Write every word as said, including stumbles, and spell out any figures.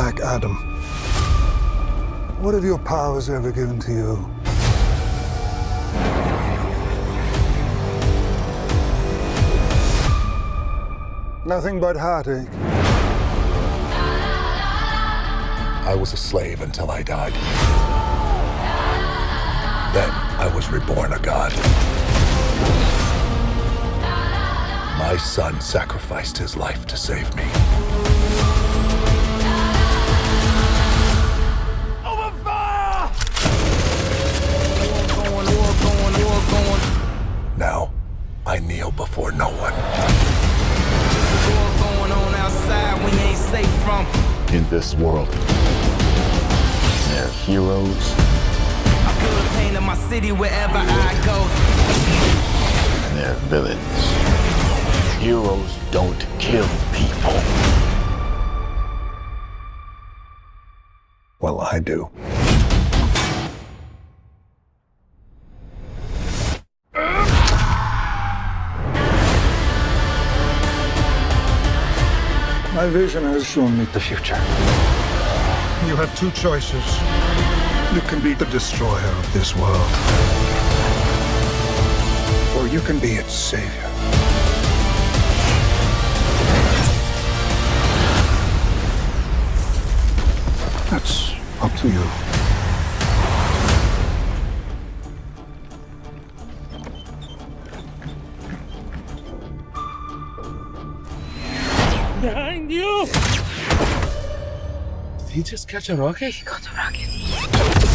Black Adam. What have your powers ever given to you? Nothing but heartache. I was a slave until I died. Then I was reborn a god. My son sacrificed his life to save me. Open fire! War going, war going, war going. Now, I kneel before no one. War going on outside we ain't safe from. In this world, there are heroes. I feel the pain in my city wherever I go. And there are villains. Heroes don't kill people. Well, I do. My vision has shown me the future. You have two choices. You can be the destroyer of this world, or you can be its savior. That's up to you. Behind you! Did he just catch a rocket? He got a rocket.